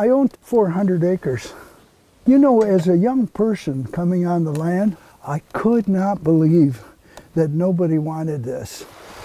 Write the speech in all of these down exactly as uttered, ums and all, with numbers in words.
I owned four hundred acres. You know, as a young person coming on the land, I could not believe that nobody wanted this.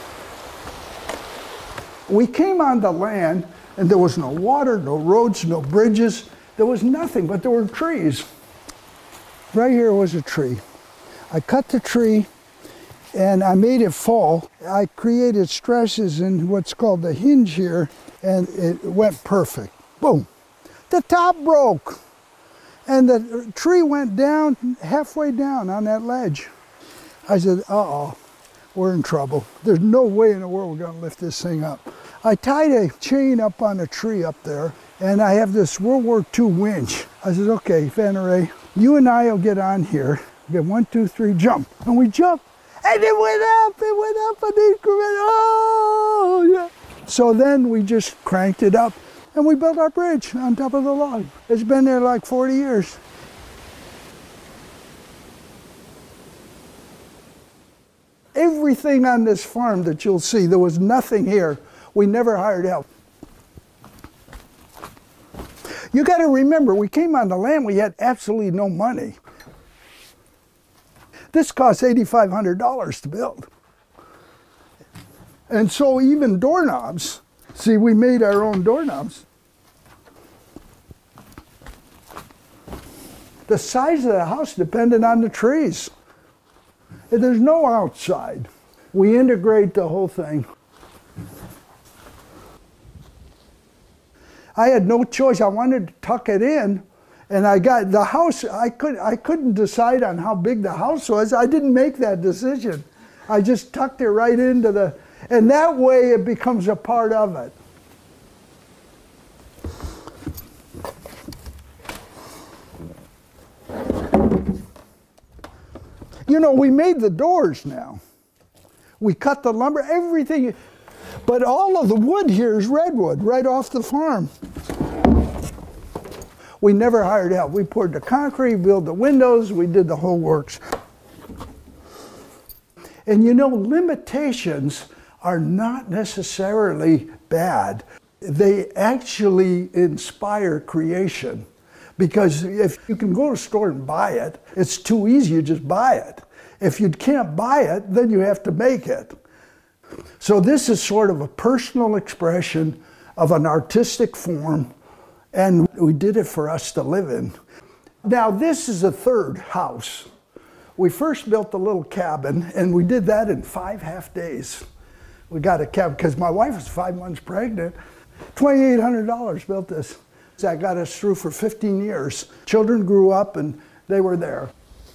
We came on the land and there was no water, no roads, no bridges. There was nothing, but there were trees. Right here was a tree. I cut the tree and I made it fall. I created stresses in what's called the hinge here, and it went perfect. Boom. The top broke. And the tree went down, halfway down on that ledge. I said, uh-oh, we're in trouble. There's no way in the world we're gonna lift this thing up. I tied a chain up on a tree up there, and I have this World War Two winch. I said, okay, Vanneray, you and I will get on here. Okay, one, two, three, jump. And we jumped, and it went up, it went up an increment, oh, yeah. So then we just cranked it up, and we built our bridge on top of the log. It's been there like forty years. Everything on this farm that you'll see, there was nothing here. We never hired help. You got to remember, we came on the land, we had absolutely no money. This cost eight thousand five hundred dollars to build. And so even doorknobs, see, we made our own doorknobs. The size of the house depended on the trees. There's no outside. We integrate the whole thing. I had no choice. I wanted to tuck it in, and I got the house. I could I couldn't decide on how big the house was. I didn't make that decision. I just tucked it right into the, and that way it becomes a part of it. You know, we made the doors now. We cut the lumber, everything. But all of the wood here is redwood, right off the farm. We never hired help. We poured the concrete, built the windows, we did the whole works. And you know, limitations are not necessarily bad. They actually inspire creation. Because if you can go to a store and buy it, it's too easy, you just buy it. If you can't buy it, then you have to make it. So this is sort of a personal expression of an artistic form, and we did it for us to live in. Now this is a third house. We first built a little cabin, and we did that in five half days. We got a cabin, because my wife was five months pregnant. twenty-eight hundred dollars built this. That got us through for fifteen years. Children grew up and they were there.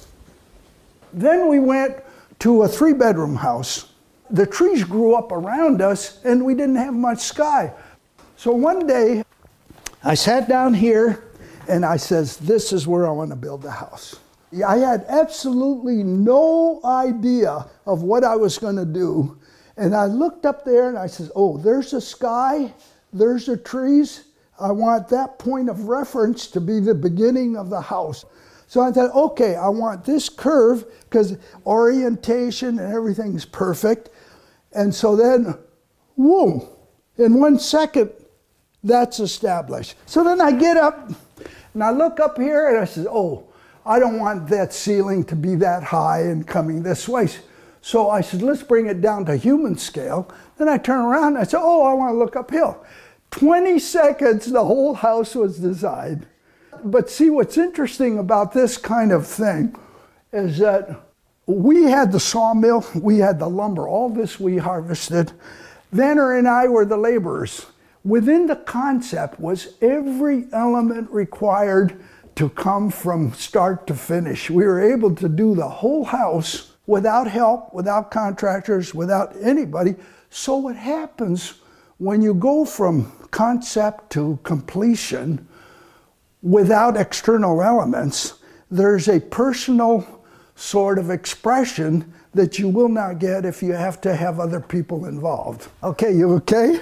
Then we went to a three bedroom house. The trees grew up around us and we didn't have much sky. So one day I sat down here and I says, this is where I want to build the house. I had absolutely no idea of what I was going to do. And I looked up there and I says, oh, there's the sky, there's the trees. I want that point of reference to be the beginning of the house. So I thought, okay, I want this curve because orientation and everything's perfect. And so then, whoa, in one second, that's established. So then I get up and I look up here and I said, oh, I don't want that ceiling to be that high and coming this way. So I said, let's bring it down to human scale. Then I turn around and I said, oh, I want to look uphill. twenty seconds, the whole house was designed. But see, what's interesting about this kind of thing is that we had the sawmill, we had the lumber, all this we harvested. Vanner and I were the laborers. Within the concept was every element required to come from start to finish. We were able to do the whole house without help, without contractors, without anybody. So what happens when you go from concept to completion without external elements, there's a personal sort of expression that you will not get if you have to have other people involved. Okay, you okay?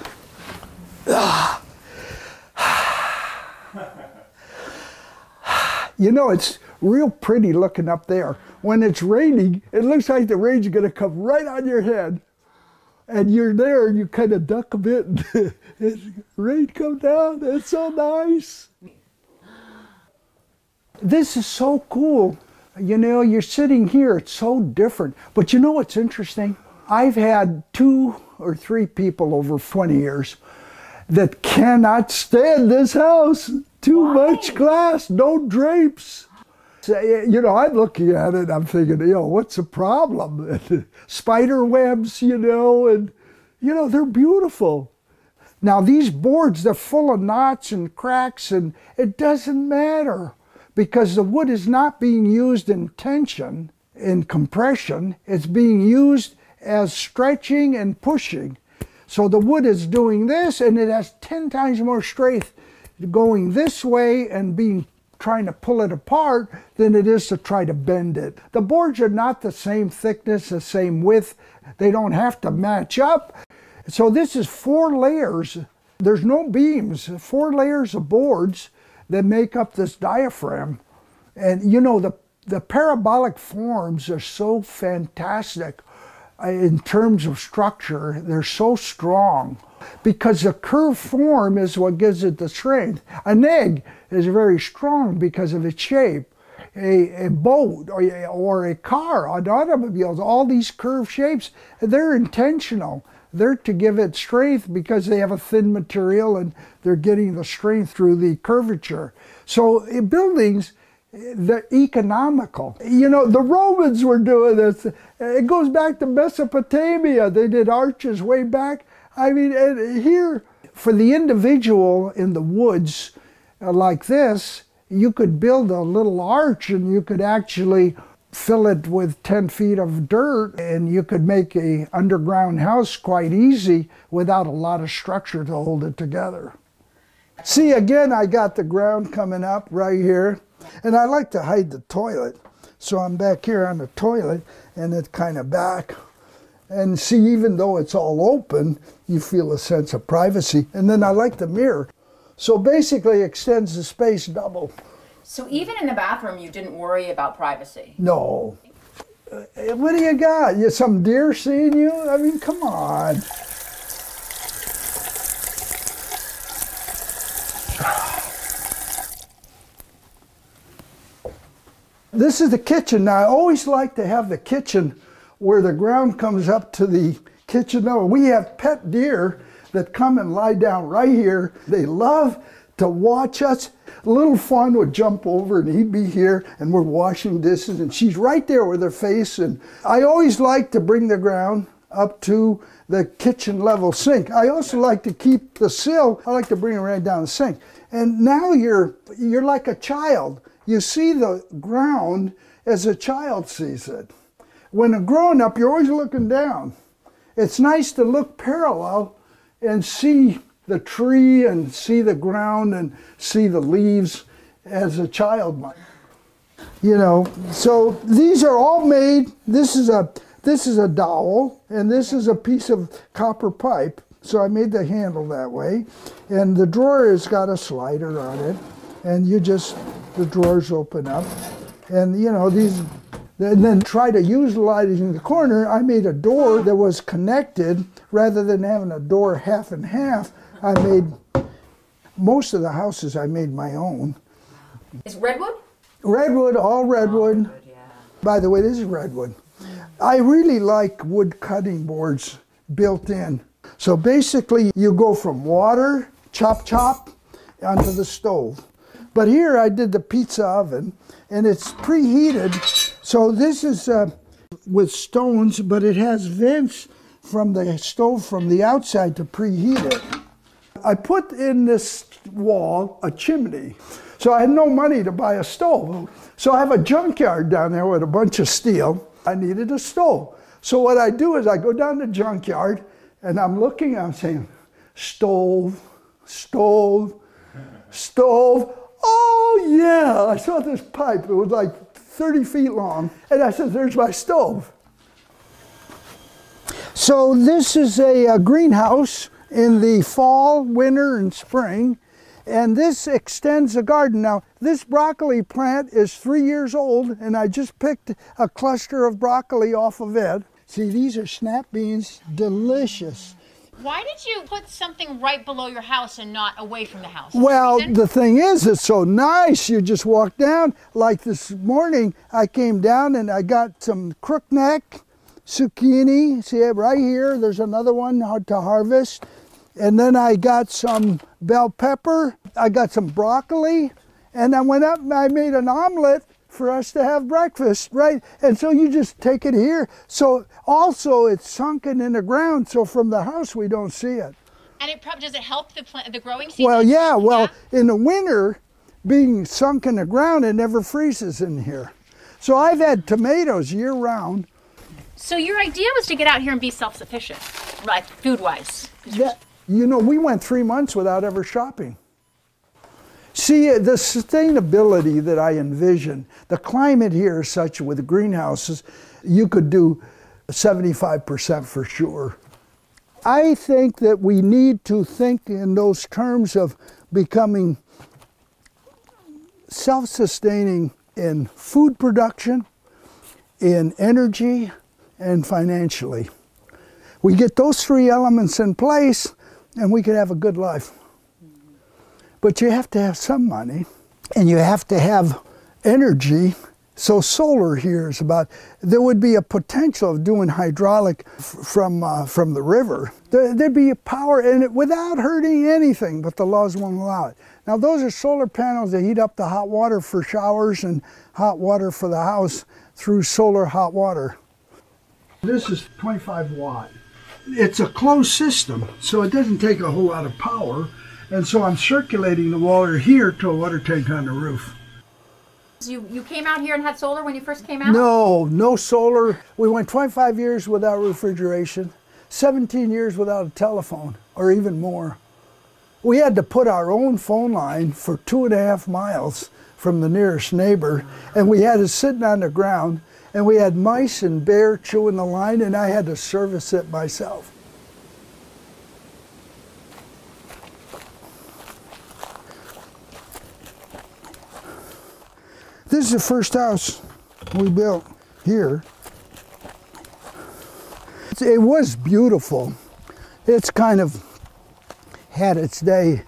You know, it's real pretty looking up there. When it's raining, it looks like the rain's gonna come right on your head. and you're there and you kind of duck a bit and, and rain come down. It's so nice. This is so cool. You know, you're sitting here, it's so different. But you know what's interesting? I've had two or three people over twenty years that cannot stand this house. Too Why? much glass, no drapes. So, you know, I'm looking at it, I'm thinking, you know, what's the problem? Spider webs, you know, and, you know, they're beautiful. Now, these boards, they're full of knots and cracks, and it doesn't matter because the wood is not being used in tension, in compression. It's being used as stretching and pushing. So the wood is doing this, and it has ten times more strength going this way and being trying to pull it apart than it is to try to bend it. The boards are not the same thickness, the same width. They don't have to match up. So this is four layers. There's no beams, four layers of boards that make up this diaphragm. And you know, the, the parabolic forms are so fantastic in terms of structure. They're so strong because the curved form is what gives it the strength. An egg is very strong because of its shape. A, a boat or, or a car, an automobile, all these curved shapes, they're intentional. They're to give it strength because they have a thin material and they're getting the strength through the curvature. So in buildings, they're economical. You know, the Romans were doing this. It goes back to Mesopotamia. They did arches way back. I mean, and here, for the individual in the woods uh, like this, you could build a little arch and you could actually fill it with ten feet of dirt and you could make a underground house quite easy without a lot of structure to hold it together. See, again, I got the ground coming up right here. And I like to hide the toilet. So I'm back here on the toilet and it's kind of back. And see, even though it's all open, you feel a sense of privacy. And then I like the mirror. So basically it extends the space double. So even in the bathroom, you didn't worry about privacy? No. Uh, what do you got? You some deer seeing you? I mean, come on. This is the kitchen. Now, I always like to have the kitchen where the ground comes up to the kitchen level. We have pet deer that come and lie down right here. They love to watch us. Little Fawn would jump over and he'd be here and we're washing dishes and she's right there with her face. And I always like to bring the ground up to the kitchen level sink. I also like to keep the sill, I like to bring it right down the sink. And now you're, you're like a child. You see the ground as a child sees it. When a grown-up, you're always looking down. It's nice to look parallel and see the tree and see the ground and see the leaves as a child might. You know, so these are all made, this is a, this is a dowel and this is a piece of copper pipe. So I made the handle that way. And the drawer has got a slider on it. And you just, the drawers open up. And you know, these, and then try to utilize in the corner, I made a door that was connected rather than having a door half and half. I made, most of the houses I made my own. Is redwood? Redwood, all redwood. Oh, redwood, yeah. By the way, this is redwood. I really like wood cutting boards built in. So basically you go from water, chop chop, onto the stove. But here I did the pizza oven, and it's preheated. So this is uh, with stones, but it has vents from the stove from the outside to preheat it. I put in this wall a chimney. So I had no money to buy a stove. So I have a junkyard down there with a bunch of steel. I needed a stove. So what I do is I go down to the junkyard, and I'm looking, I'm saying, stove, stove, stove. Oh yeah, I saw this pipe, it was like thirty feet long, and I said, there's my stove. So this is a, a greenhouse in the fall, winter, and spring, and this extends the garden. Now, this broccoli plant is three years old, and I just picked a cluster of broccoli off of it. See, these are snap beans, delicious. Why did you put something right below your house and not away from the house? Well, Reason? the thing is, it's so nice. You just walk down. Like this morning, I came down and I got some crookneck, zucchini. See it right here? There's another one to harvest. And then I got some bell pepper. I got some broccoli. And I went up and I made an omelet for us to have breakfast, right? And so you just take it here. So also it's sunken in the ground, so from the house we don't see it. And it probably, does it help the plant, the growing season? Well, yeah, well, yeah? in the winter, being sunk in the ground, it never freezes in here. So I've had tomatoes year round. So your idea was to get out here and be self-sufficient, like food-wise? Yeah, you know, we went three months without ever shopping. See, the sustainability that I envision, the climate here is such with the greenhouses, you could do seventy-five percent for sure. I think that we need to think in those terms of becoming self-sustaining in food production, in energy, and financially. We get those three elements in place, and we could have a good life. But you have to have some money, and you have to have energy. So solar here is about, there would be a potential of doing hydraulic f from, uh, from the river. There, there'd be a power in it without hurting anything, but the laws won't allow it. Now those are solar panels that heat up the hot water for showers and hot water for the house through solar hot water. This is twenty-five watt. It's a closed system, so it doesn't take a whole lot of power. And so I'm circulating the water here to a water tank on the roof. You, you came out here and had solar when you first came out? No, no solar. We went twenty-five years without refrigeration, seventeen years without a telephone, or even more. We had to put our own phone line for two and a half miles from the nearest neighbor, and we had it sitting on the ground, and we had mice and bear chewing the line, and I had to service it myself. This is the first house we built here. It was beautiful. It's kind of had its day.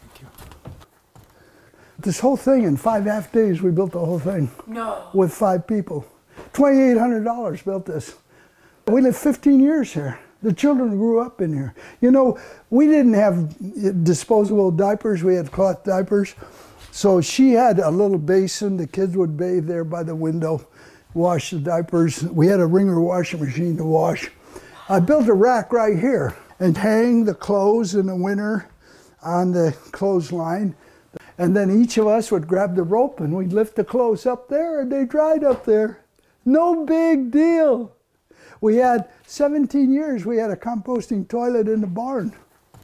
This whole thing in five half days, we built the whole thing. No. With five people. twenty-eight hundred dollars built this. We lived fifteen years here. The children grew up in here. You know, we didn't have disposable diapers. We had cloth diapers. So she had a little basin. The kids would bathe there by the window, wash the diapers. We had a Ringer washing machine to wash. I built a rack right here and hang the clothes in the winter on the clothesline. And then each of us would grab the rope and we'd lift the clothes up there and they dried up there. No big deal. We had seventeen years, we had a composting toilet in the barn.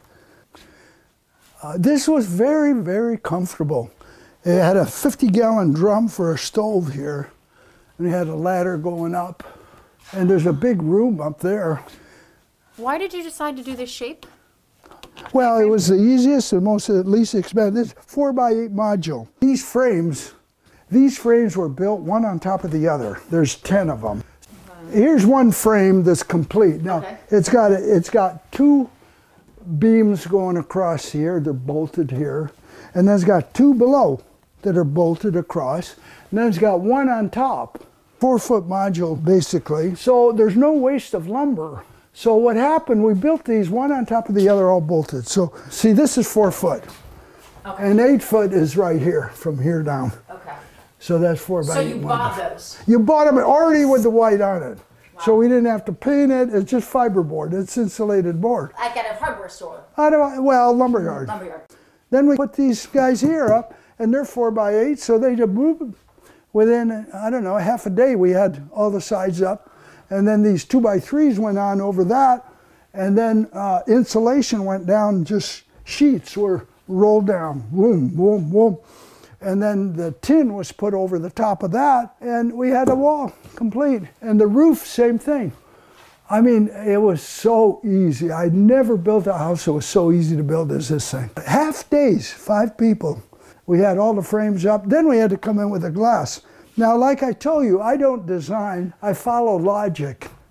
Uh, this was very, very comfortable. It had a fifty gallon drum for a stove here, and it had a ladder going up. And there's a big room up there. Why did you decide to do this shape? Well, it was the easiest and most least expensive. four by eight module. These frames, these frames were built one on top of the other. There's ten of them. Here's one frame that's complete. Now, Okay. it's got a, it's got two beams going across here. They're bolted here, and then it's got two below that are bolted across, and then it's got one on top. Four foot module, basically. So there's no waste of lumber. So what happened, we built these one on top of the other, all bolted. So see, this is four foot. Okay. And eight foot is right here, from here down. Okay. So that's four by So eight you module. bought those? You bought them already with the white on it. So we didn't have to paint it. It's just fiberboard. It's insulated board. Like at a hardware store, I don't, well, lumberyard. lumberyard. Then we put these guys here up, and they're four by eight, so they just move. Within, I don't know, half a day, we had all the sides up. And then these two by threes went on over that. And then uh, insulation went down, just sheets were rolled down, boom, boom, boom. And then the tin was put over the top of that, and we had a wall complete. And the roof, same thing. I mean, it was so easy. I'd never built a house that was so easy to build as this thing. Half days, five people. We had all the frames up. Then we had to come in with the glass. Now, like I told you, I don't design, I follow logic.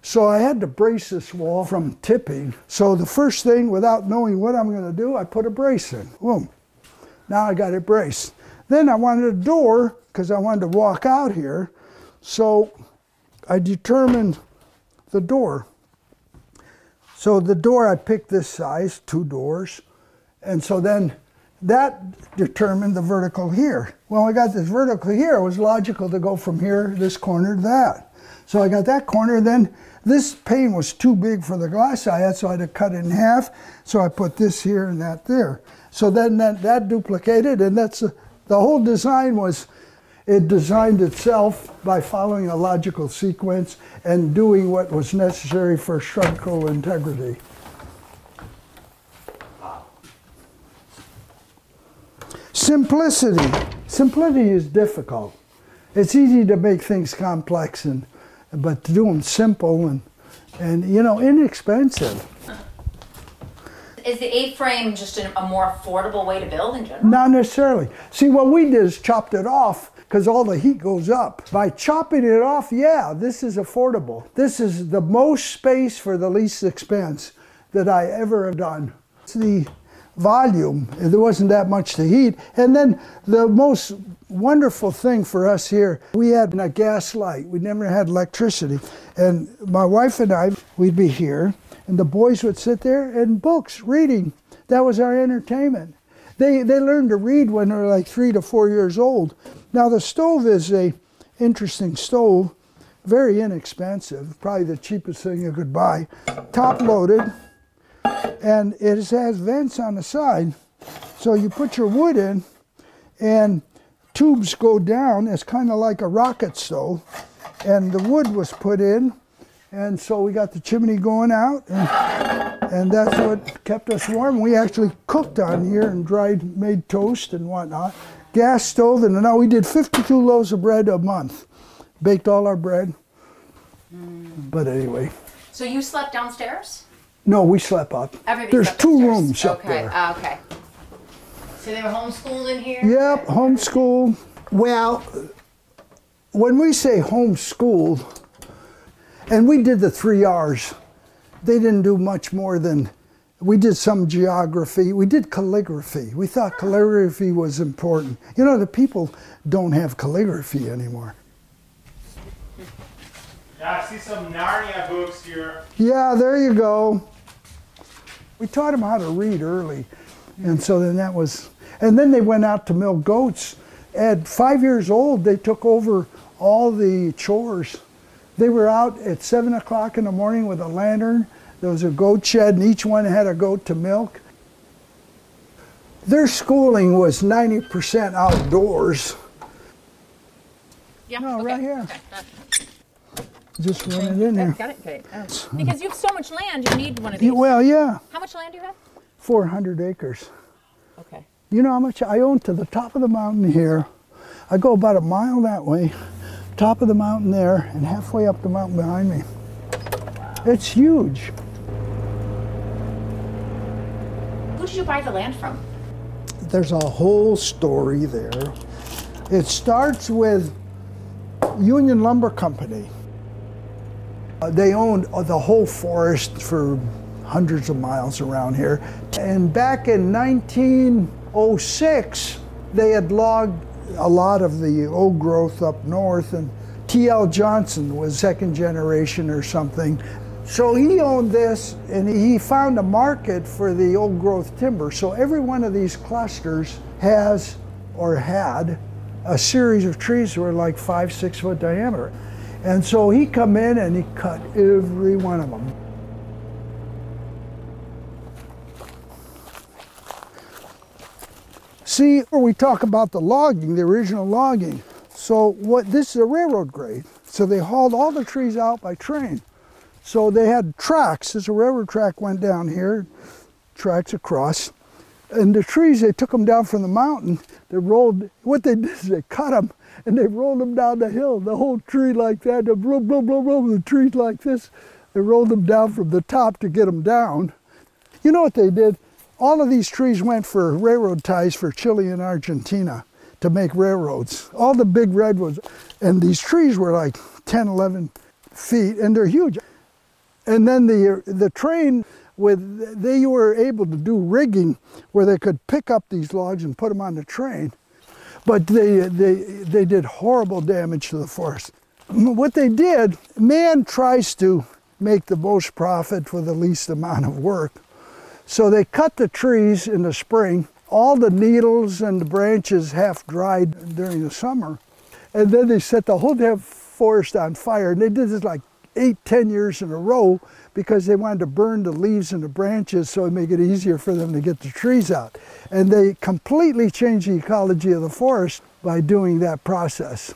So I had to brace this wall from tipping. So the first thing, without knowing what I'm going to do, I put a brace in. Boom. Now I got it braced. Then I wanted a door because I wanted to walk out here. So I determined the door. So the door, I picked this size, two doors. And so then that determined the vertical here. When I got this vertical here, it was logical to go from here, this corner, to that. So I got that corner, then this pane was too big for the glass I had, so I had to cut it in half. So I put this here and that there. So then that, that duplicated, and that's a, the whole design was, it designed itself by following a logical sequence and doing what was necessary for structural integrity. Simplicity. Simplicity is difficult. It's easy to make things complex, and but to do them simple and, and you know, inexpensive. Is the A-frame just a, a more affordable way to build in general? Not necessarily. See, what we did is chopped it off because all the heat goes up. By chopping it off, yeah, this is affordable. This is the most space for the least expense that I ever have done. It's the volume. There wasn't that much to heat. And then the most wonderful thing for us here, we had a gas light. We never had electricity. And my wife and I, we'd be here, and the boys would sit there and books, reading. That was our entertainment. They, they learned to read when they were like three to four years old. Now the stove is a interesting stove, very inexpensive, probably the cheapest thing you could buy. Top loaded, and it has vents on the side. So you put your wood in, and tubes go down. It's kind of like a rocket stove. And the wood was put in, and so we got the chimney going out, and, and that's what kept us warm. We actually cooked on here and dried, made toast and whatnot. Gas stove, and now we did fifty-two loaves of bread a month. Baked all our bread. Mm. But anyway. So you slept downstairs? No, we slept up. Everybody There's slept two upstairs. rooms up okay. there. Uh, okay. So they were homeschooled in here? Yep, homeschooled. Well, when we say homeschooled, and we did the three R's, they didn't do much more than, we did some geography, we did calligraphy. We thought calligraphy was important. You know, the people don't have calligraphy anymore. Yeah, I see some Narnia books here. Yeah, there you go. We taught them how to read early, and so then that was, and then they went out to milk goats. At five years old, they took over all the chores. They were out at seven o'clock in the morning with a lantern. There was a goat shed, and each one had a goat to milk. Their schooling was ninety percent outdoors. Yeah. No, okay. right here. Okay. That's, Just run it in there. got it. Okay. Oh. Because you have so much land, you need one of these. Well, yeah, How much land do you have? four hundred acres. Okay. You know how much I own to the top of the mountain here? I go about a mile that way, top of the mountain there, and halfway up the mountain behind me. It's huge. Who did you buy the land from? There's a whole story there. It starts with Union Lumber Company. Uh, they owned uh, the whole forest for hundreds of miles around here. And back in nineteen oh six, they had logged a lot of the old growth up north, and T L Johnson was second generation or something. So he owned this, and he found a market for the old growth timber. So every one of these clusters has, or had, a series of trees that were like five, six foot diameter. And so he come in and he cut every one of them. See, we talk about the logging, the original logging. So what, this is a railroad grade. So they hauled all the trees out by train. So they had tracks. As a railroad track went down here, tracks across. And the trees, they took them down from the mountain. They rolled, what they did is they cut them and they rolled them down the hill. The whole tree like that, the blow, blow, blow, blow, the trees like this. They rolled them down from the top to get them down. You know what they did? All of these trees went for railroad ties for Chile and Argentina to make railroads. All the big redwoods. And these trees were like ten, eleven feet, and they're huge. And then the, the train, with, they were able to do rigging where they could pick up these logs and put them on the train. But they, they, they did horrible damage to the forest. What they did, man tries to make the most profit for the least amount of work. So they cut the trees in the spring, all the needles and the branches half dried during the summer. And then they set the whole damn forest on fire. And they did this like eight, ten years in a row because they wanted to burn the leaves and the branches so it'd make it easier for them to get the trees out. And they completely changed the ecology of the forest by doing that process.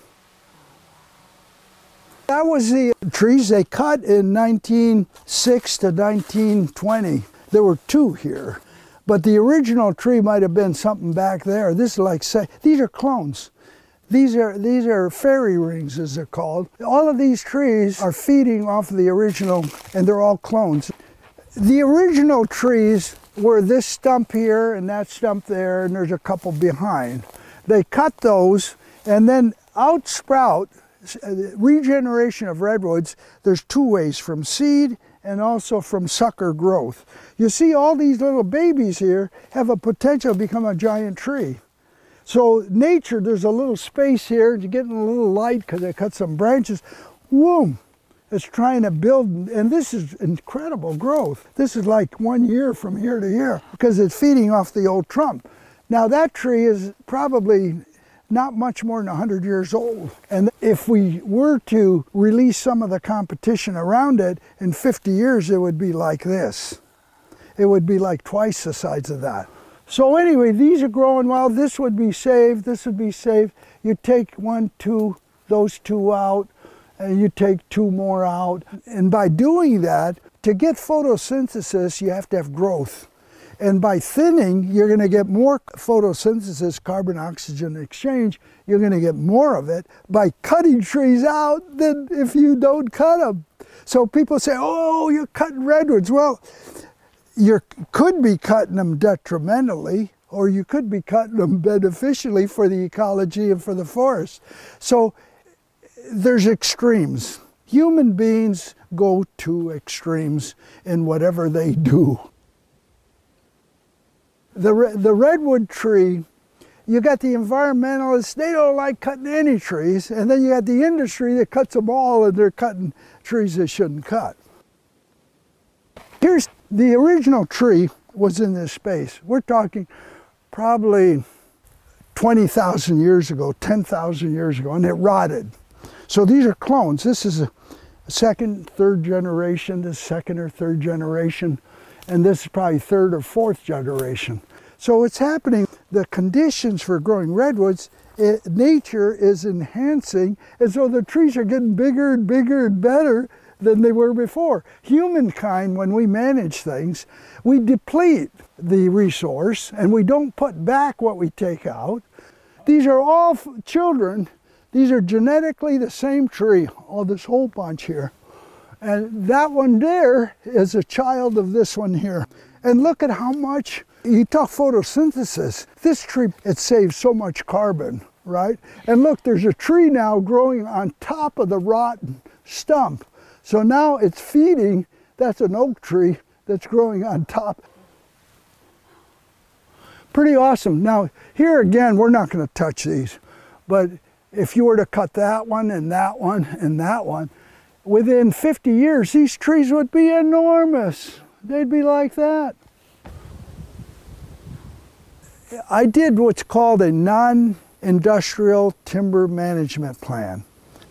That was the trees they cut in nineteen oh six to nineteen twenty. There were two here, but the original tree might have been something back there. This is like, say, these are clones. These are, these are fairy rings, as they're called. All of these trees are feeding off of the original, and they're all clones. The original trees were this stump here and that stump there, and there's a couple behind. They cut those, and then out sprout, regeneration of redwoods, there's two ways, from seed and also from sucker growth. You see all these little babies here have a potential to become a giant tree. So nature, there's a little space here, you're getting a little light because I cut some branches, boom, it's trying to build, and this is incredible growth. This is like one year from here to here because it's feeding off the old trunk. Now that tree is probably not much more than one hundred years old. And if we were to release some of the competition around it, in fifty years it would be like this. It would be like twice the size of that. So anyway, these are growing well. This would be saved, this would be saved. You take one, two, those two out, and you take two more out. And by doing that, to get photosynthesis, you have to have growth. And by thinning, you're going to get more photosynthesis, carbon-oxygen exchange. You're going to get more of it by cutting trees out than if you don't cut them. So people say, oh, you're cutting redwoods. Well, you could be cutting them detrimentally, or you could be cutting them beneficially for the ecology and for the forest. So there's extremes. Human beings go to extremes in whatever they do. The, the redwood tree, you got the environmentalists, they don't like cutting any trees, and then you got the industry that cuts them all, and they're cutting trees they shouldn't cut. Here's the original tree was in this space. We're talking probably twenty thousand years ago, ten thousand years ago, and it rotted. So these are clones. This is a second, third generation, this second or third generation, and this is probably third or fourth generation. So what's happening, the conditions for growing redwoods, it, nature is enhancing, and so the trees are getting bigger and bigger and better than they were before. Humankind, when we manage things, we deplete the resource and we don't put back what we take out. These are all children. These are genetically the same tree, all this whole bunch here. And that one there is a child of this one here. And look at how much, you talk photosynthesis, this tree, it saves so much carbon, right? And look, there's a tree now growing on top of the rotten stump. So now it's feeding, that's an oak tree that's growing on top. Pretty awesome. Now, here again, we're not going to touch these, but if you were to cut that one and that one and that one, within fifty years, these trees would be enormous. They'd be like that. I did what's called a non-industrial timber management plan.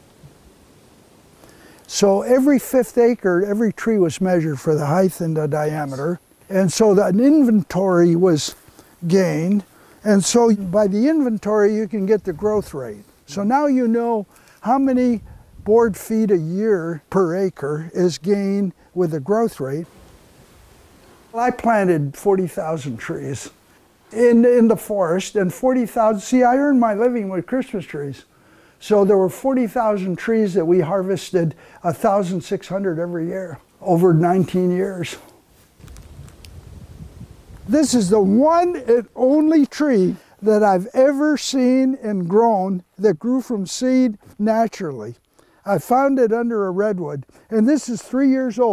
So every fifth acre, every tree was measured for the height and the diameter. And so that an inventory was gained. And so by the inventory, you can get the growth rate. So now you know how many board feet a year per acre is gained with the growth rate. I planted forty thousand trees in, in the forest, and forty thousand, see, I earned my living with Christmas trees. So there were forty thousand trees that we harvested, one thousand six hundred every year, over nineteen years. This is the one and only tree that I've ever seen and grown that grew from seed naturally. I found it under a redwood, and this is three years old,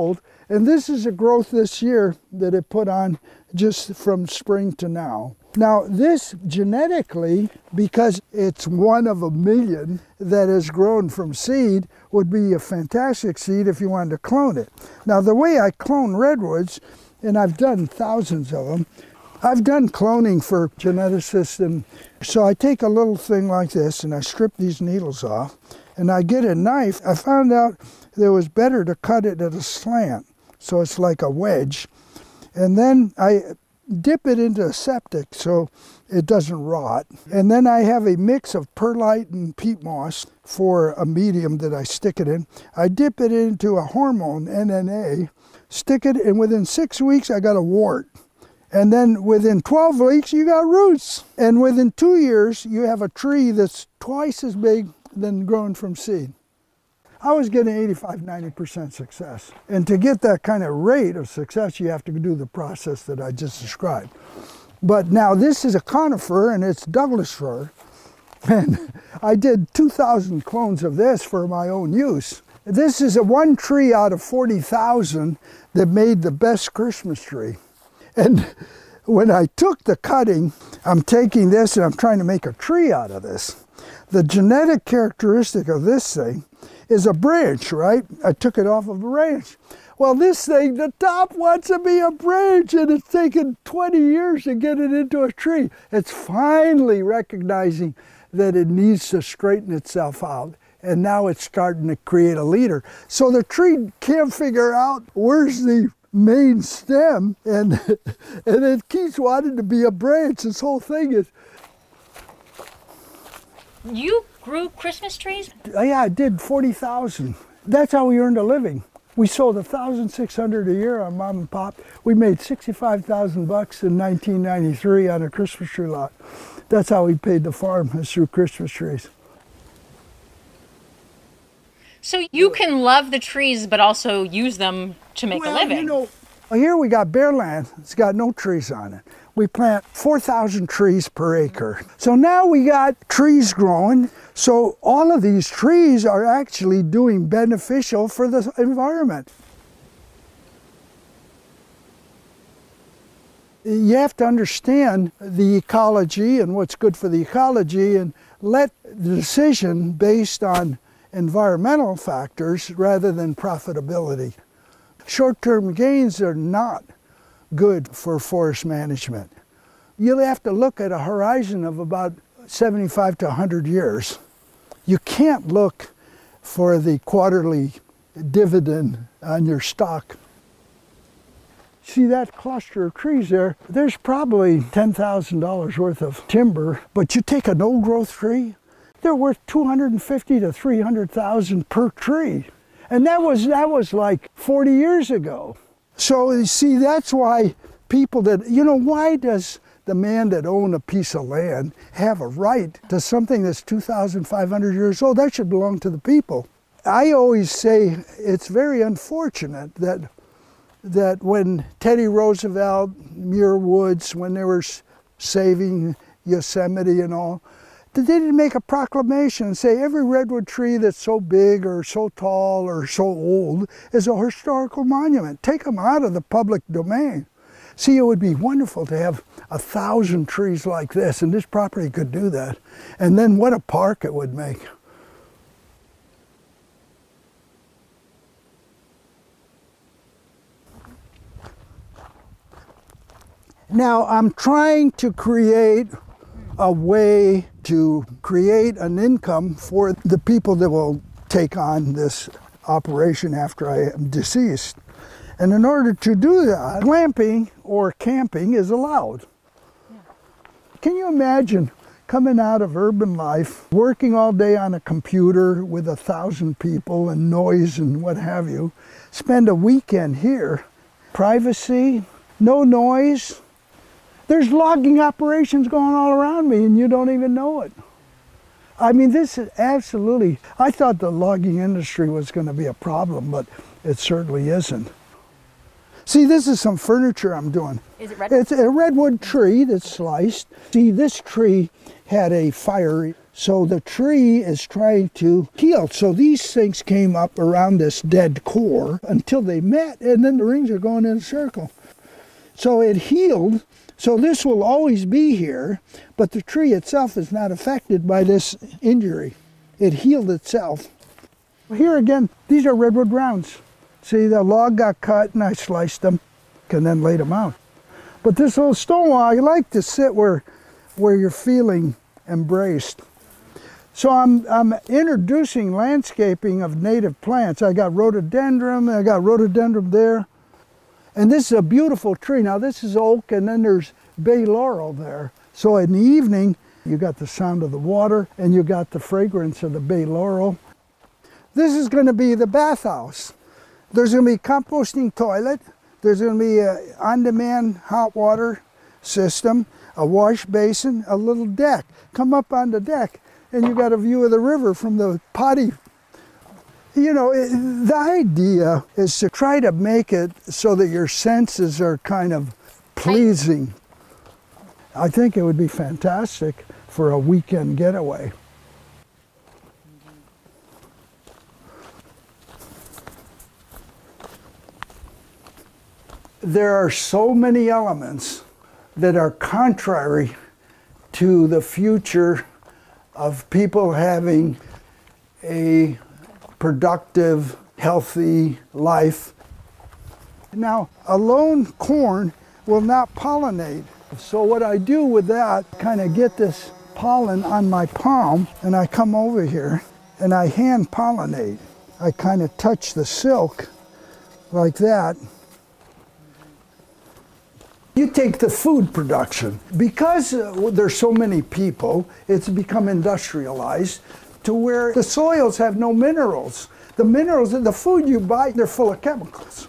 And this is a growth this year that it put on just from spring to now. Now this genetically, because it's one of a million that has grown from seed, would be a fantastic seed if you wanted to clone it. Now the way I clone redwoods, and I've done thousands of them, I've done cloning for geneticists, and so I take a little thing like this and I strip these needles off and I get a knife. I found out that it was better to cut it at a slant, so it's like a wedge. And then I dip it into a septic so it doesn't rot. And then I have a mix of perlite and peat moss for a medium that I stick it in. I dip it into a hormone, N N A, stick it, and within six weeks I got a wart. And then within twelve weeks you got roots. And within two years you have a tree that's twice as big than grown from seed. I was getting eighty-five, ninety percent success. And to get that kind of rate of success, you have to do the process that I just described. But now this is a conifer and it's Douglas fir. And I did two thousand clones of this for my own use. This is a one tree out of forty thousand that made the best Christmas tree. And when I took the cutting, I'm taking this and I'm trying to make a tree out of this. The genetic characteristic of this thing is a branch, right? I took it off of a branch. Well, this thing, the top wants to be a branch, and it's taken twenty years to get it into a tree. It's finally recognizing that it needs to straighten itself out, and now it's starting to create a leader. So the tree can't figure out where's the main stem, and, and it keeps wanting to be a branch. This whole thing is... You grew Christmas trees? Yeah, I did forty thousand. That's how we earned a living. We sold one thousand six hundred a year on mom and pop. We made sixty-five thousand bucks in nineteen ninety-three on a Christmas tree lot. That's how we paid the farm, is through Christmas trees. So you can love the trees, but also use them to make well, a living. You know, here we got bare land. It's got no trees on it. We plant four thousand trees per acre. So now we got trees growing. So all of these trees are actually doing beneficial for the environment. You have to understand the ecology and what's good for the ecology, and let the decision based on environmental factors rather than profitability. Short-term gains are not good for forest management. You'll have to look at a horizon of about seventy-five to one hundred years. You can't look for the quarterly dividend on your stock. See that cluster of trees there? There's probably ten thousand dollars worth of timber, but you take an old growth tree, they're worth two hundred fifty to three hundred thousand per tree. And that was, that was like forty years ago. So you see, that's why people that, you know, why does the man that owned a piece of land have a right to something that's two thousand five hundred years old? That should belong to the people. I always say it's very unfortunate that that when Teddy Roosevelt, Muir Woods, when they were saving Yosemite and all, they didn't make a proclamation and say every redwood tree that's so big or so tall or so old is a historical monument. Take them out of the public domain. See, it would be wonderful to have a thousand trees like this, and this property could do that. And then what a park it would make. Now, I'm trying to create a way to create an income for the people that will take on this operation after I am deceased. And in order to do that, glamping or camping is allowed. Yeah. Can you imagine coming out of urban life, working all day on a computer with a thousand people and noise and what have you, spend a weekend here, privacy, no noise. There's logging operations going all around me and you don't even know it. I mean, this is absolutely, I thought the logging industry was going to be a problem, but it certainly isn't. See, this is some furniture I'm doing. Is it redwood? It's a redwood tree that's sliced. See, this tree had a fire, So the tree is trying to heal. So these things came up around this dead core until they met, and then the rings are going in a circle. So it healed. So this will always be here, but the tree itself is not affected by this injury. It healed itself. Here again, these are redwood rounds. See, the log got cut and I sliced them and then laid them out. But this little stone wall, I like to sit where, where you're feeling embraced. So I'm, I'm introducing landscaping of native plants. I got rhododendron, I got rhododendron there. And this is a beautiful tree. Now this is oak, and then there's bay laurel there. So in the evening, you got the sound of the water and you got the fragrance of the bay laurel. This is going to be the bathhouse. There's going to be a composting toilet. There's going to be an on-demand hot water system, a wash basin, a little deck. Come up on the deck and you got a view of the river from the potty. You know, it, the idea is to try to make it so that your senses are kind of pleasing. I think it would be fantastic for a weekend getaway. There are so many elements that are contrary to the future of people having a productive, healthy life. Now, alone corn will not pollinate. So what I do with that, kind of get this pollen on my palm, and I come over here and I hand pollinate. I kind of touch the silk like that. You take the food production. Because uh, there's so many people, it's become industrialized to where the soils have no minerals. The minerals in the food you buy, they're full of chemicals.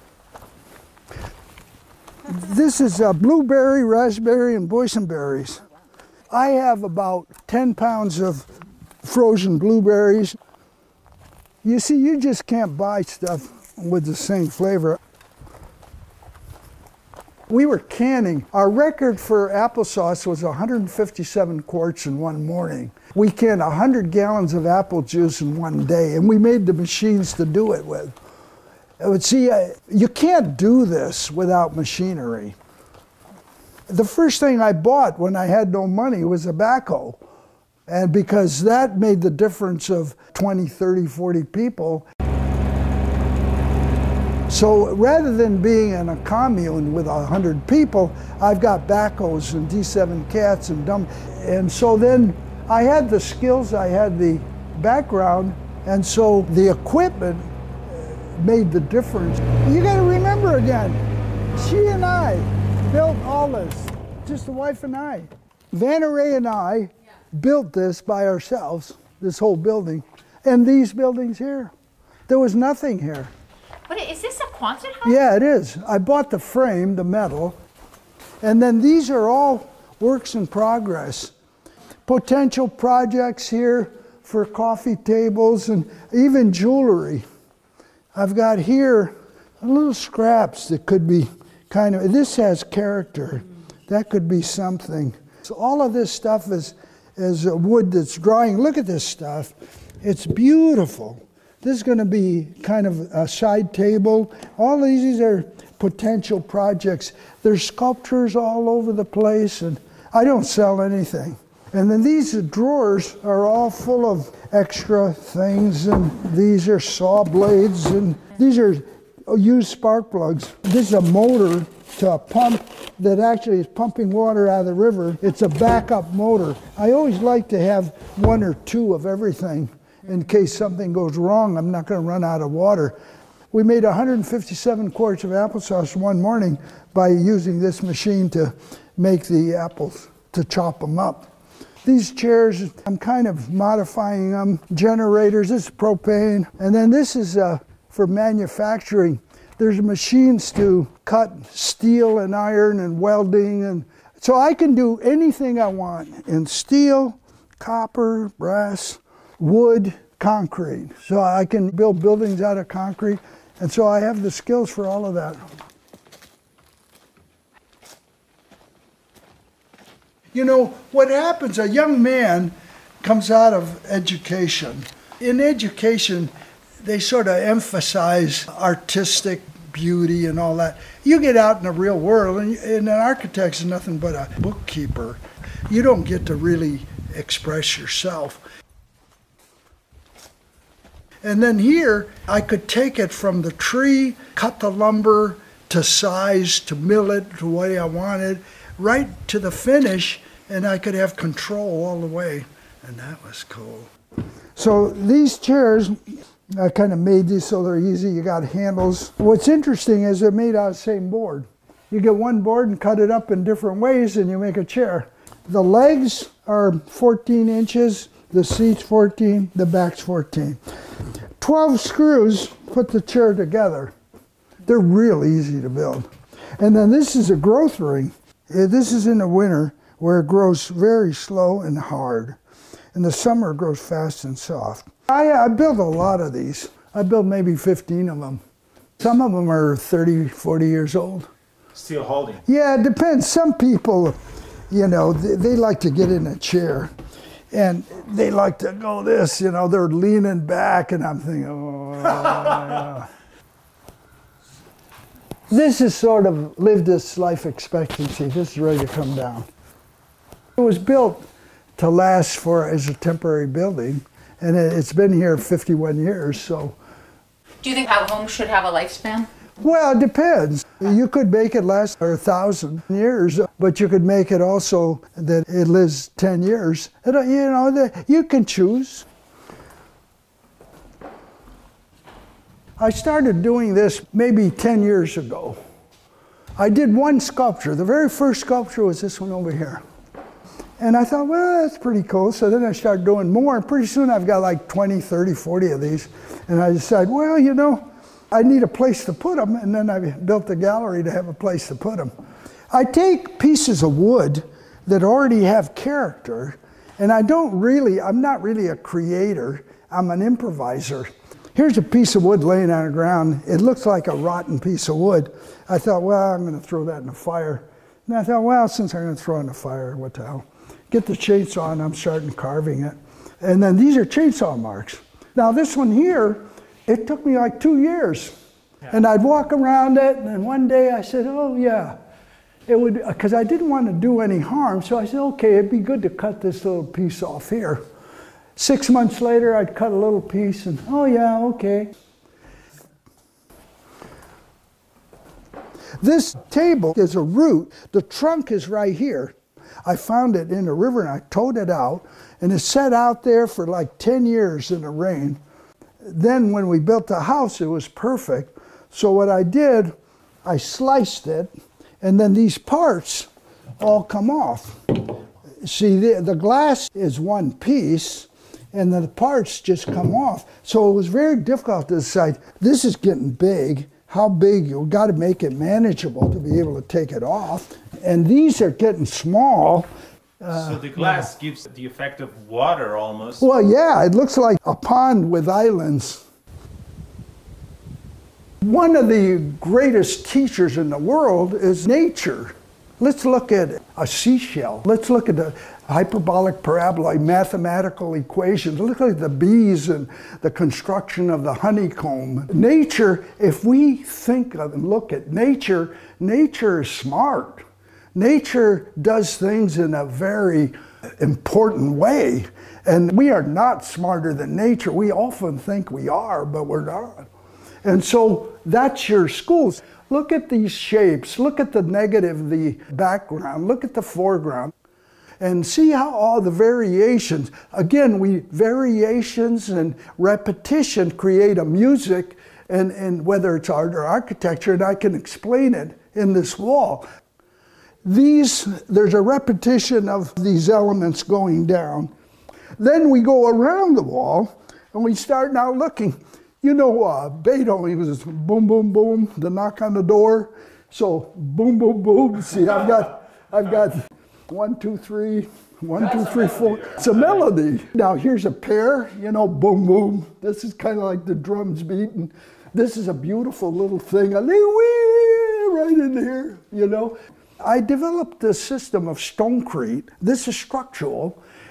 This is uh, blueberry, raspberry, and boysenberries. I have about ten pounds of frozen blueberries. You see, you just can't buy stuff with the same flavor. We were canning. Our record for applesauce was one hundred fifty-seven quarts in one morning. We canned one hundred gallons of apple juice in one day, and we made the machines to do it with. But see, you can't do this without machinery. The first thing I bought when I had no money was a backhoe. And because that made the difference of twenty, thirty, forty people. So rather than being in a commune with a hundred people, I've got backhoes and D seven cats and dumb. And so then I had the skills, I had the background, and so the equipment made the difference. You gotta remember again, she and I built all this, just the wife and I. Vanna Ray and I built this by ourselves, this whole building, and these buildings here. There was nothing here. What is this, a Quonset hut? Yeah, it is. I bought the frame, the metal, and then these are all works in progress. Potential projects here for coffee tables and even jewelry. I've got here little scraps that could be kind of, this has character. That could be something. So all of this stuff is, is wood that's drying. Look at this stuff. It's beautiful. This is going to be kind of a side table. All these are potential projects. There's sculptures all over the place, and I don't sell anything. And then these drawers are all full of extra things, and these are saw blades, and these are used spark plugs. This is a motor to a pump that actually is pumping water out of the river. It's a backup motor. I always like to have one or two of everything. In case something goes wrong, I'm not going to run out of water. We made one hundred fifty-seven quarts of applesauce one morning by using this machine to make the apples, to chop them up. These chairs, I'm kind of modifying them. Generators, this is propane. And then this is uh, for manufacturing. There's machines to cut steel and iron and welding. And so I can do anything I want in steel, copper, brass, wood, concrete. So I can build buildings out of concrete, and so I have the skills for all of that. You know, what happens, a young man comes out of education. In education, they sort of emphasize artistic beauty and all that. You get out in the real world, and, and an architect's nothing but a bookkeeper. You don't get to really express yourself. And then here, I could take it from the tree, cut the lumber to size, to mill it the way I wanted, right to the finish, and I could have control all the way. And that was cool. So these chairs, I kind of made these so they're easy. You got handles. What's interesting is they're made out of the same board. You get one board and cut it up in different ways and you make a chair. The legs are fourteen inches, the seat's fourteen, the back's fourteen. twelve screws put the chair together. They're real easy to build. And then this is a growth ring. This is in the winter where it grows very slow and hard. In the summer it grows fast and soft. I, I built a lot of these. I built maybe fifteen of them. Some of them are thirty, forty years old. Still holding. Yeah, it depends. Some people, you know, they, they like to get in a chair and they like to go this, you know, they're leaning back and I'm thinking, oh. Yeah. This is sort of lived its life expectancy. This is ready to come down. It was built to last for as a temporary building, and it, it's been here fifty-one years, so. Do you think our home should have a lifespan? Well, it depends. You could make it last for a thousand years, but you could make it also that it lives ten years. And, you know, the, you can choose. I started doing this maybe ten years ago. I did one sculpture. The very first sculpture was this one over here. And I thought, well, that's pretty cool. So then I started doing more, and pretty soon I've got like twenty, thirty, forty of these. And I decided, well, you know, I need a place to put them, and then I built a gallery to have a place to put them. I take pieces of wood that already have character, and I don't really, I'm not really a creator, I'm an improviser. Here's a piece of wood laying on the ground. It looks like a rotten piece of wood. I thought, well, I'm gonna throw that in the fire. And I thought, well, since I'm gonna throw it in the fire, what the hell? Get the chainsaw and I'm starting carving it. And then these are chainsaw marks. Now this one here, it took me like two years. Yeah. And I'd walk around it, and then one day I said, oh yeah, it would, because I didn't want to do any harm, so I said, okay, it'd be good to cut this little piece off here. Six months later, I'd cut a little piece, and oh yeah, okay. This table is a root. The trunk is right here. I found it in the river and I towed it out, and it sat out there for like ten years in the rain. Then when we built the house, it was perfect. So what I did, I sliced it, and then these parts all come off. See, the, the glass is one piece, and the parts just come off. So it was very difficult to decide, this is getting big. How big? You've got to make it manageable to be able to take it off. And these are getting small. Uh, so the glass yeah. gives the effect of water almost. Well, yeah, it looks like a pond with islands. One of the greatest teachers in the world is nature. Let's look at a seashell. Let's look at the hyperbolic paraboloid mathematical equations. Look at the bees and the construction of the honeycomb. Nature, if we think of and look at nature, nature is smart. Nature does things in a very important way. And we are not smarter than nature. We often think we are, but we're not. And so that's your schools. Look at these shapes. Look at the negative, the background. Look at the foreground. And see how all the variations, again, we variations and repetition create a music, and, and whether it's art or architecture, and I can explain it in this wall. These, there's a repetition of these elements going down. Then we go around the wall, and we start now looking. You know, uh, Beethoven was boom, boom, boom, the knock on the door. So boom, boom, boom. See, I've got, I've got one, two, three, one, two, three, four. It's a melody. Now here's a pair, you know, boom, boom. This is kind of like the drums beating. This is a beautiful little thing, a little wee right in here, you know. I developed this system of stonecrete. This is structural.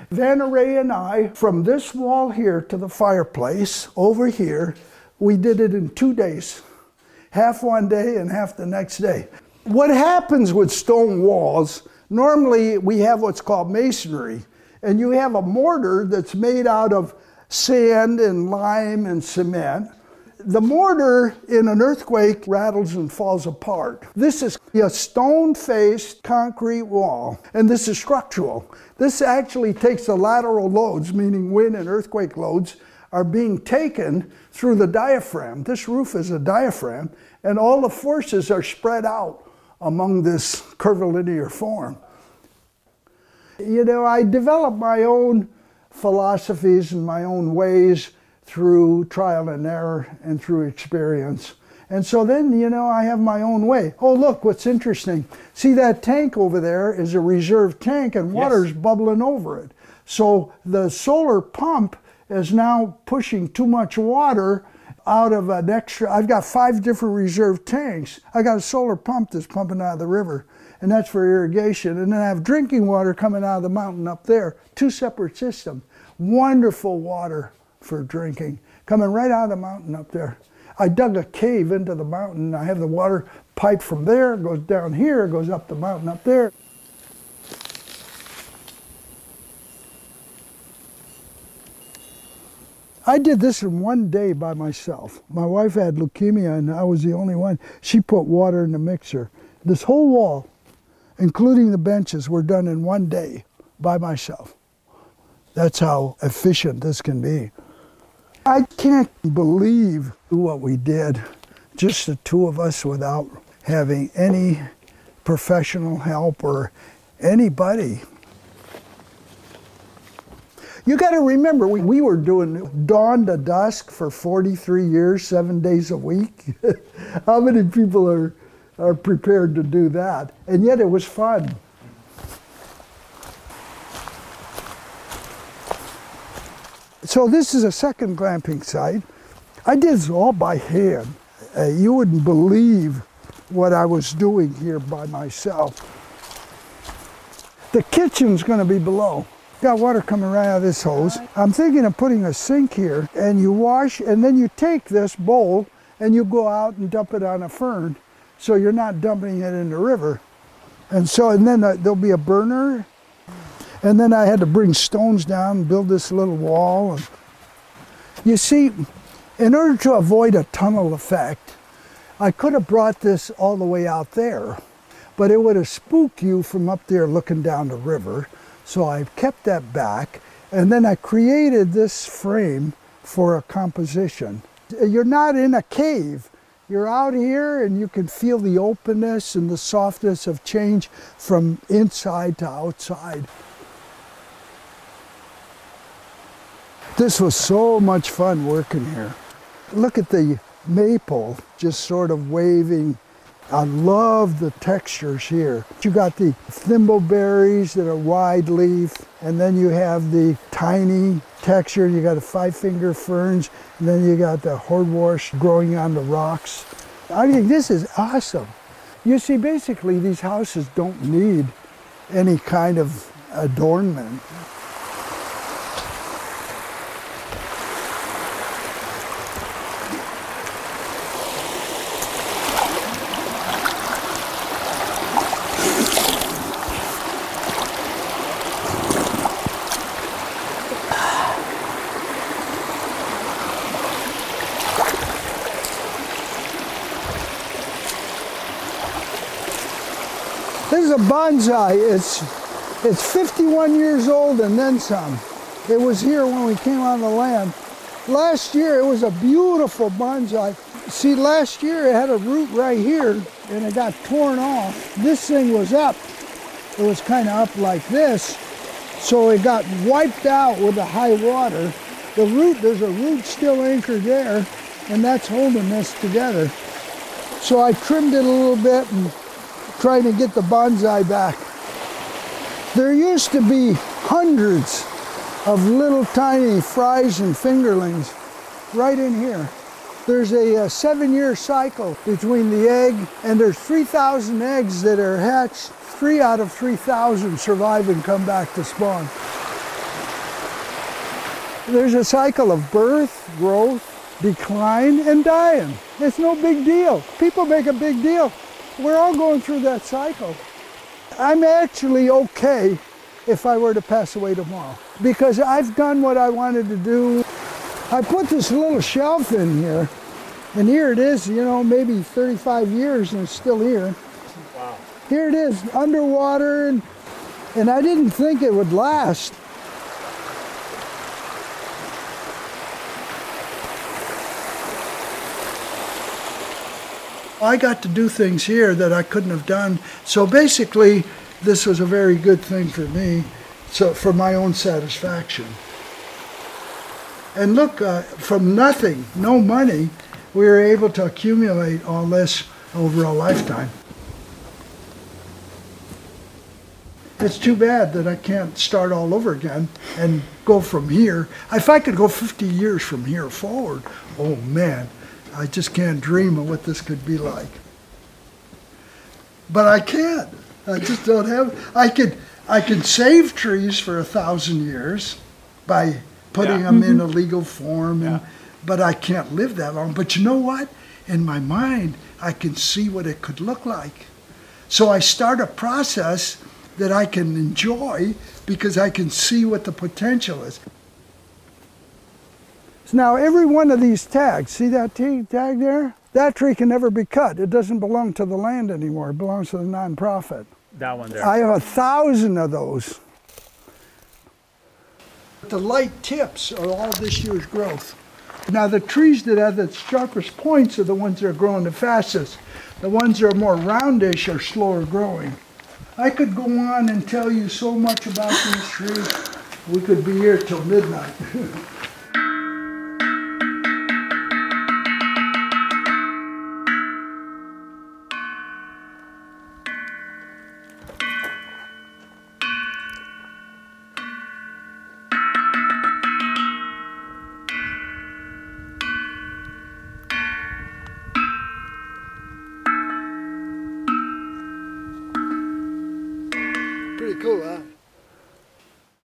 Vanna Ray and I, from this wall here to the fireplace over here, we did it in two days. Half one day and half the next day. What happens with stone walls, normally we have what's called masonry, and you have a mortar that's made out of sand and lime and cement. The mortar in an earthquake rattles and falls apart. This is a stone-faced concrete wall, and this is structural. This actually takes the lateral loads, meaning wind and earthquake loads, are being taken through the diaphragm. This roof is a diaphragm, and all the forces are spread out among this curvilinear form. You know, I developed my own philosophies and my own ways through trial and error and through experience. And so then, you know, I have my own way. Oh, look, what's interesting. See that tank over there is a reserve tank and water's yes. bubbling over it. So the solar pump is now pushing too much water out of an extra, I've got five different reserve tanks. I got a solar pump that's pumping out of the river, and that's for irrigation. And then I have drinking water coming out of the mountain up there. Two separate systems. Wonderful water for drinking, coming right out of the mountain up there. I dug a cave into the mountain. I have the water pipe from there, it goes down here, it goes up the mountain up there. I did this in one day by myself. My wife had leukemia and I was the only one. She put water in the mixer. This whole wall, including the benches, were done in one day by myself. That's how efficient this can be. I can't believe what we did, just the two of us without having any professional help or anybody. You got to remember, we, we were doing dawn to dusk for forty-three years, seven days a week. How many people are, are prepared to do that? And yet it was fun. So this is a second glamping site. I did this all by hand. Uh, you wouldn't believe what I was doing here by myself. The kitchen's going to be below. Got water coming right out of this hose. I'm thinking of putting a sink here, and you wash, and then you take this bowl and you go out and dump it on a fern, so you're not dumping it in the river. And so, and then uh, there'll be a burner. And then I had to bring stones down and build this little wall. You see, in order to avoid a tunnel effect, I could have brought this all the way out there, but it would have spooked you from up there looking down the river. So I kept that back, and then I created this frame for a composition. You're not in a cave. You're out here and you can feel the openness and the softness of change from inside to outside. This was so much fun working here. Look at the maple just sort of waving. I love the textures here. You got the thimbleberries that are wide leaf, and then you have the tiny texture. You got the five-finger ferns, and then you got the hordwort growing on the rocks. I think this is awesome. You see, basically these houses don't need any kind of adornment. This is a bonsai. It's, it's fifty-one years old and then some. It was here when we came on the land. Last year it was a beautiful bonsai. See, last year it had a root right here and it got torn off. This thing was up. It was kind of up like this. So it got wiped out with the high water. The root, there's a root still anchored there, and that's holding this together. So I trimmed it a little bit and trying to get the bonsai back. There used to be hundreds of little tiny fries and fingerlings right in here. There's a, a seven-year cycle between the egg, and there's three thousand eggs that are hatched. Three out of three thousand survive and come back to spawn. There's a cycle of birth, growth, decline, and dying. It's no big deal. People make a big deal. We're all going through that cycle. I'm actually okay if I were to pass away tomorrow, because I've done what I wanted to do. I put this little shelf in here, and here it is, you know, maybe thirty-five years, and it's still here. Wow. Here it is, underwater, and, and I didn't think it would last. I got to do things here that I couldn't have done. So basically, this was a very good thing for me, so for my own satisfaction. And look, uh, from nothing, no money, we were able to accumulate all this over a lifetime. It's too bad that I can't start all over again and go from here. If I could go fifty years from here forward, oh man, I just can't dream of what this could be like. But I can't. I just don't have. I could. I can save trees for a thousand years by putting Yeah. them in a legal form, and, Yeah. but I can't live that long. But you know what? In my mind, I can see what it could look like. So I start a process that I can enjoy because I can see what the potential is. Now every one of these tags, see that T tag there? That tree can never be cut. It doesn't belong to the land anymore. It belongs to the nonprofit. That one there. I have a thousand of those. The light tips are all this year's growth. Now the trees that have the sharpest points are the ones that are growing the fastest. The ones that are more roundish are slower growing. I could go on and tell you so much about these trees. We could be here till midnight. Pretty cool, huh?